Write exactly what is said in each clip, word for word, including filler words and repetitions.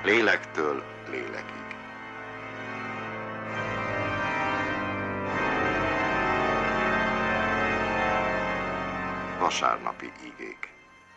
Lélektől lélekig. Vasárnapi igék.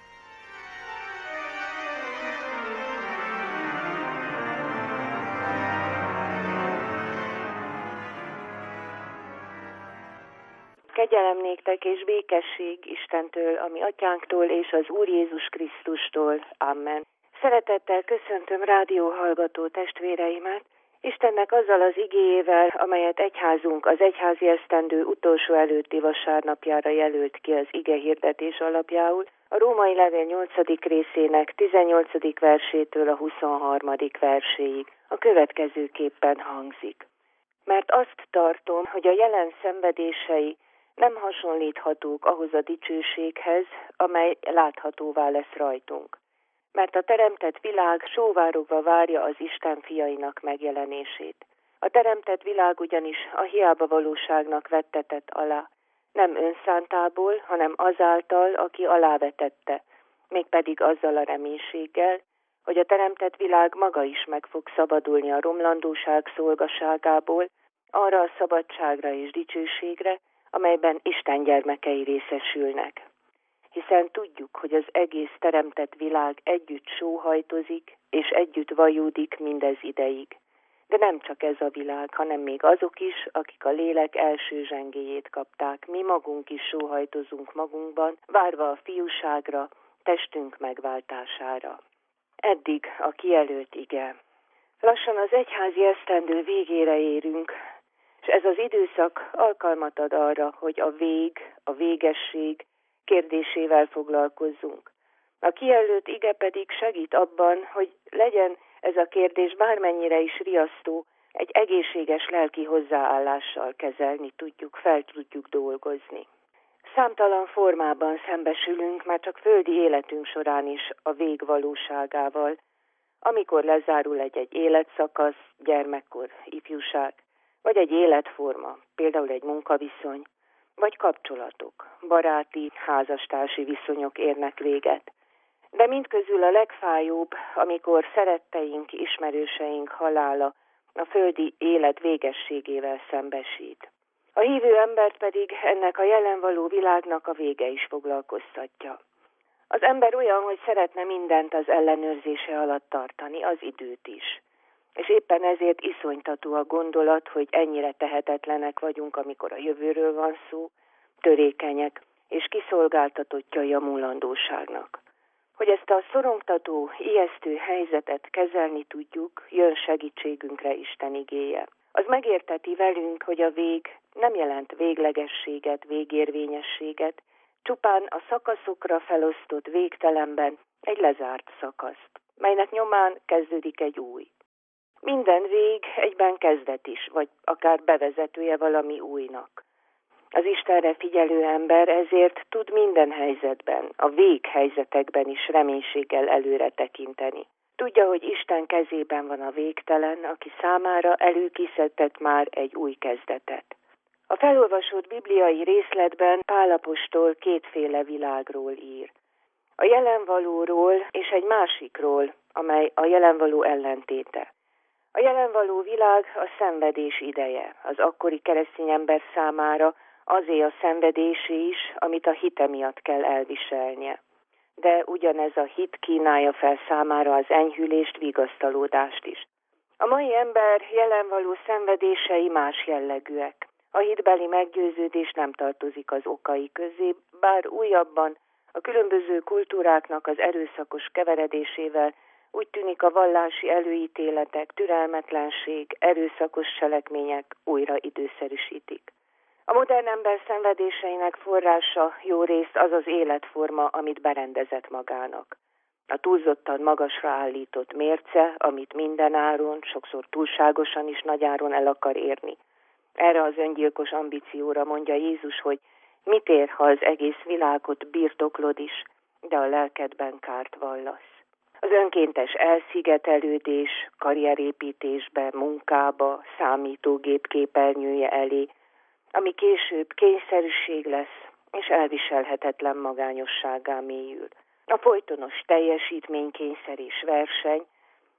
Kegyelem néktek és békesség Istentől, ami atyánktól és az Úr Jézus Krisztustól. Amen. Szeretettel köszöntöm rádióhallgató testvéreimet, Istennek azzal az igéjével, amelyet egyházunk az egyházi esztendő utolsó előtti vasárnapjára jelölt ki az ige hirdetés alapjául, a Római levél nyolcadik részének tizennyolcadik versétől a huszonharmadik verséig. A következőképpen hangzik. Mert azt tartom, hogy a jelen szenvedései nem hasonlíthatók ahhoz a dicsőséghez, amely láthatóvá lesz rajtunk. Mert a teremtett világ sóvárogva várja az Isten fiainak megjelenését. A teremtett világ ugyanis a hiába valóságnak vettetett alá, nem önszántából, hanem azáltal, aki alávetette, mégpedig azzal a reménységgel, hogy a teremtett világ maga is meg fog szabadulni a romlandóság szolgaságából, arra a szabadságra és dicsőségre, amelyben Isten gyermekei részesülnek. Hiszen tudjuk, hogy az egész teremtett világ együtt sóhajtozik, és együtt vajúdik mindez ideig. De nem csak ez a világ, hanem még azok is, akik a lélek első zsengéjét kapták. Mi magunk is sóhajtozunk magunkban, várva a fiúságra, testünk megváltására. Eddig a kijelölt ige. Lassan az egyházi esztendő végére érünk, és ez az időszak alkalmat ad arra, hogy a vég, a végesség kérdésével foglalkozzunk. A kijelölt ige pedig segít abban, hogy legyen ez a kérdés bármennyire is riasztó, egy egészséges lelki hozzáállással kezelni tudjuk, fel tudjuk dolgozni. Számtalan formában szembesülünk már csak földi életünk során is a vég valóságával, amikor lezárul egy-egy életszakasz, gyermekkor, ifjúság, vagy egy életforma, például egy munkaviszony, vagy kapcsolatok, baráti, házastársi viszonyok érnek véget. De mindközül a legfájóbb, amikor szeretteink, ismerőseink halála a földi élet végességével szembesít. A hívő embert pedig ennek a jelen való világnak a vége is foglalkoztatja. Az ember olyan, hogy szeretne mindent az ellenőrzése alatt tartani, az időt is. És éppen ezért iszonytató a gondolat, hogy ennyire tehetetlenek vagyunk, amikor a jövőről van szó, törékenyek, és kiszolgáltatottjai a múlandóságnak. Hogy ezt a szorongtató, ijesztő helyzetet kezelni tudjuk, jön segítségünkre Isten igéje. Az megérteti velünk, hogy a vég nem jelent véglegességet, végérvényességet, csupán a szakaszokra felosztott végtelenben egy lezárt szakaszt, melynek nyomán kezdődik egy új. Minden vég egyben kezdet is, vagy akár bevezetője valami újnak. Az Istenre figyelő ember ezért tud minden helyzetben, a véghelyzetekben is reménységgel előre tekinteni. Tudja, hogy Isten kezében van a végtelen, aki számára előkészített már egy új kezdetet. A felolvasott bibliai részletben Pál apostol kétféle világról ír. A jelenvalóról és egy másikról, amely a jelenvaló ellentéte. A jelenvaló világ a szenvedés ideje, az akkori keresztény ember számára azé a szenvedésé is, amit a hite miatt kell elviselnie. De ugyanez a hit kínálja fel számára az enyhülést, vigasztalódást is. A mai ember jelenvaló szenvedései más jellegűek. A hitbeli meggyőződés nem tartozik az okai közé, bár újabban a különböző kultúráknak az erőszakos keveredésével úgy tűnik a vallási előítéletek, türelmetlenség, erőszakos cselekmények újra időszerűsítik. A modern ember szenvedéseinek forrása jórészt az az életforma, amit berendezett magának. A túlzottan magasra állított mérce, amit mindenáron, sokszor túlságosan is nagyáron el akar érni. Erre az öngyilkos ambícióra mondja Jézus, hogy mit ér, ha az egész világot birtoklod is, de a lelkedben kárt vallasz. Az önkéntes elszigetelődés, karrierépítésbe, munkába, számítógép képernyője elé, ami később kényszerűség lesz, és elviselhetetlen magányossággá mélyül. A folytonos teljesítménykényszer és verseny,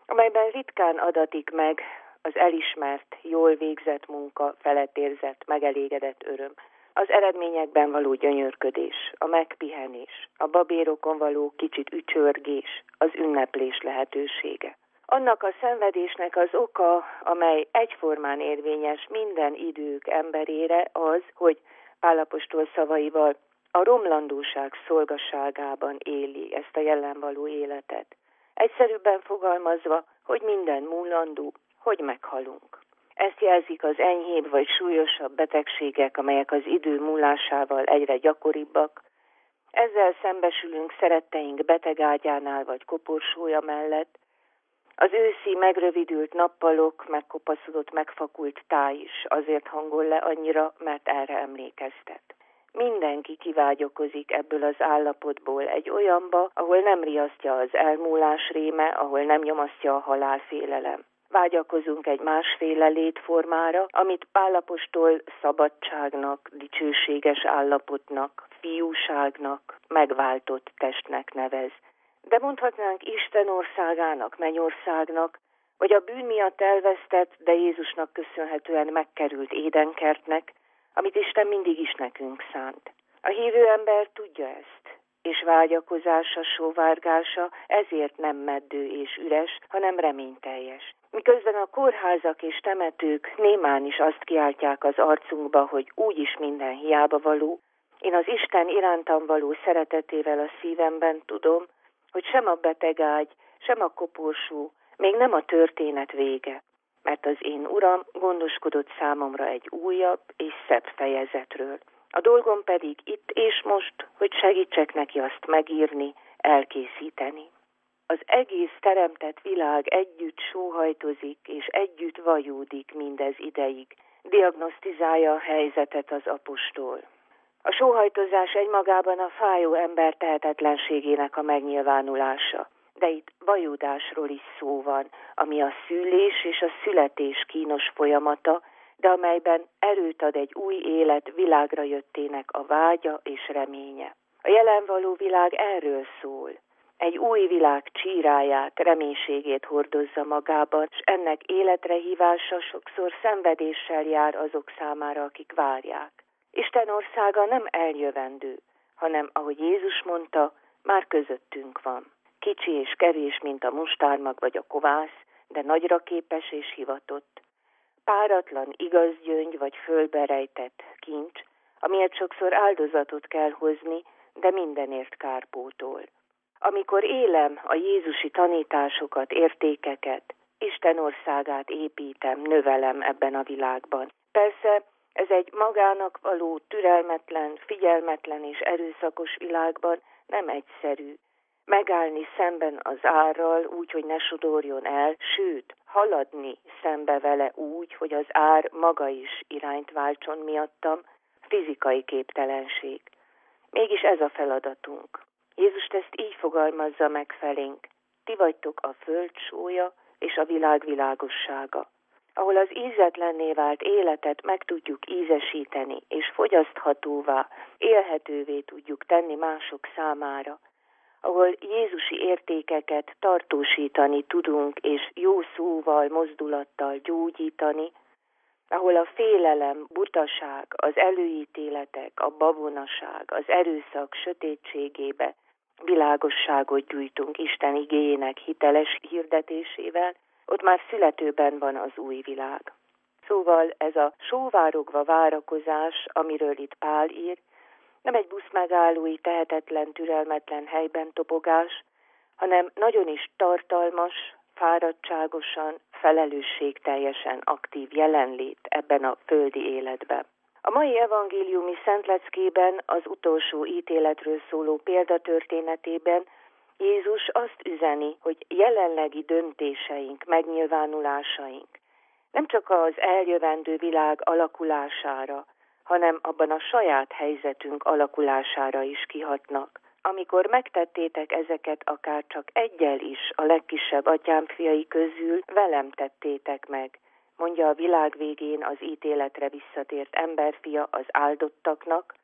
amelyben ritkán adatik meg az elismert, jól végzett munka, felett érzett, megelégedett öröm, az eredményekben való gyönyörködés, a megpihenés, a babérokon való kicsit ücsörgés, az ünneplés lehetősége. Annak a szenvedésnek az oka, amely egyformán érvényes minden idők emberére, az, hogy Pál apostol szavaival a romlandóság szolgasságában éli ezt a jelen való életet. Egyszerűbben fogalmazva, hogy minden múlandó, hogy meghalunk. Ezt jelzik az enyhébb vagy súlyosabb betegségek, amelyek az idő múlásával egyre gyakoribbak. Ezzel szembesülünk szeretteink betegágyánál vagy koporsója mellett. Az őszi megrövidült nappalok, megkopaszodott, megfakult táj is azért hangol le annyira, mert erre emlékeztet. Mindenki kivágyakozik ebből az állapotból egy olyanba, ahol nem riasztja az elmúlás réme, ahol nem nyomasztja a halálfélelem. Vágyakozunk egy másféle létformára, amit Pál apostol szabadságnak, dicsőséges állapotnak, fiúságnak, megváltott testnek nevez. De mondhatnánk Isten országának, mennyországnak, vagy a bűn miatt elvesztett, de Jézusnak köszönhetően megkerült édenkertnek, amit Isten mindig is nekünk szánt. A hívő ember tudja ezt, és vágyakozása, sóvárgása ezért nem meddő és üres, hanem reményteljes. Miközben a kórházak és temetők némán is azt kiáltják az arcunkba, hogy úgyis minden hiába való, én az Isten irántam való szeretetével a szívemben tudom, hogy sem a betegágy, sem a koporsó, még nem a történet vége, mert az én Uram gondoskodott számomra egy újabb és szebb fejezetről. A dolgom pedig itt és most, hogy segítsek neki azt megírni, elkészíteni. Az egész teremtett világ együtt sóhajtozik és együtt vajúdik mindez ideig, diagnosztizálja a helyzetet az apostol. A sóhajtozás egymagában a fájó ember tehetetlenségének a megnyilvánulása, de itt vajúdásról is szó van, ami a szülés és a születés kínos folyamata, de amelyben erőt ad egy új élet világra jöttének a vágya és reménye. A jelen való világ erről szól. Egy új világ csíráját, reménységét hordozza magában, és ennek életre hívása sokszor szenvedéssel jár azok számára, akik várják. Isten országa nem eljövendő, hanem, ahogy Jézus mondta, már közöttünk van. Kicsi és kevés, mint a mustármag vagy a kovász, de nagyra képes és hivatott. Páratlan igaz gyöngy vagy földbe rejtett kincs, amiért sokszor áldozatot kell hozni, de mindenért kárpótol. Amikor élem a jézusi tanításokat, értékeket, Isten országát építem, növelem ebben a világban. Persze, ez egy magának való, türelmetlen, figyelmetlen és erőszakos világban nem egyszerű. Megállni szemben az árral úgy, hogy ne sodorjon el, sőt, haladni szembe vele úgy, hogy az ár maga is irányt váltson miattam, fizikai képtelenség. Mégis ez a feladatunk. Jézus ezt így fogalmazza meg felénk. Ti vagytok a föld sója és a világ világossága. Ahol az ízetlenné vált életet meg tudjuk ízesíteni, és fogyaszthatóvá, élhetővé tudjuk tenni mások számára, ahol jézusi értékeket tartósítani tudunk, és jó szóval, mozdulattal gyógyítani, ahol a félelem, butaság, az előítéletek, a babonaság, az erőszak sötétségébe világosságot gyújtunk Isten igéjének hiteles hirdetésével, ott már születőben van az új világ. Szóval ez a sóvárogva várakozás, amiről itt Pál ír, nem egy buszmegállói tehetetlen, türelmetlen helyben topogás, hanem nagyon is tartalmas, fáradtságosan, felelősségteljesen aktív jelenlét ebben a földi életben. A mai evangéliumi szentleckében, az utolsó ítéletről szóló példatörténetében Jézus azt üzeni, hogy jelenlegi döntéseink, megnyilvánulásaink nem csak az eljövendő világ alakulására, hanem abban a saját helyzetünk alakulására is kihatnak. Amikor megtettétek ezeket akár csak egyel is a legkisebb atyám fiai közül, velem tettétek meg, mondja a világ végén az ítéletre visszatért emberfia az áldottaknak,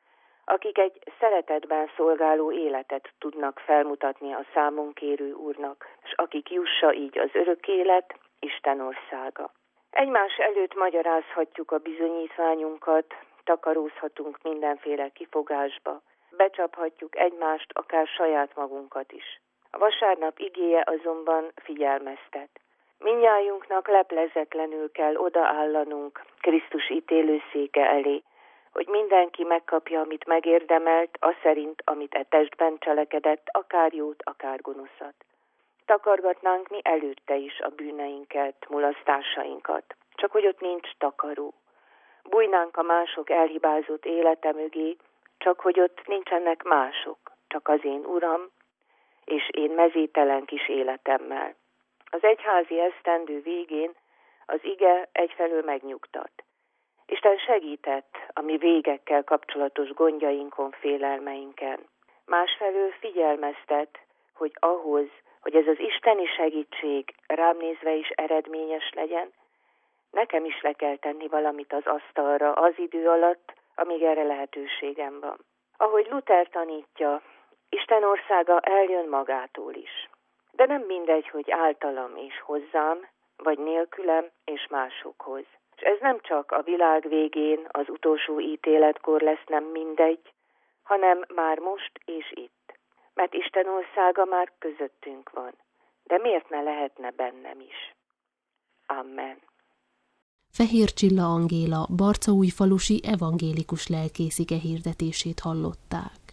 akik egy szeretetben szolgáló életet tudnak felmutatni a számon kérő Úrnak, és akik jussa így az örök élet, Isten országa. Egymás előtt magyarázhatjuk a bizonyítványunkat, takarózhatunk mindenféle kifogásba, becsaphatjuk egymást, akár saját magunkat is. A vasárnap igéje azonban figyelmeztet. Mindnyájunknak leplezetlenül kell odaállanunk Krisztus ítélőszéke elé, hogy mindenki megkapja, amit megérdemelt, aszerint, amit e testben cselekedett, akár jót, akár gonoszat. Takargatnánk mi előtte is a bűneinket, mulasztásainkat, csak hogy ott nincs takaró. Bújnánk a mások elhibázott élete mögé, csak hogy ott nincsenek mások, csak az én Uram, és én mezítelen kis életemmel. Az egyházi esztendő végén az ige egyfelől megnyugtat. Isten segített a mi végekkel kapcsolatos gondjainkon, félelmeinken. Másfelől figyelmeztet, hogy ahhoz, hogy ez az isteni segítség rám nézve is eredményes legyen, nekem is le kell tenni valamit az asztalra az idő alatt, amíg erre lehetőségem van. Ahogy Luther tanítja, Isten országa eljön magától is. De nem mindegy, hogy általam és hozzám, vagy nélkülem és másokhoz. És ez nem csak a világ végén, az utolsó ítéletkor lesz nem mindegy, hanem már most és itt. Mert Isten országa már közöttünk van. De miért ne lehetne bennem is? Amen. Fehér Csilla Angéla barcaújfalusi evangélikus lelkész ige hirdetését hallották.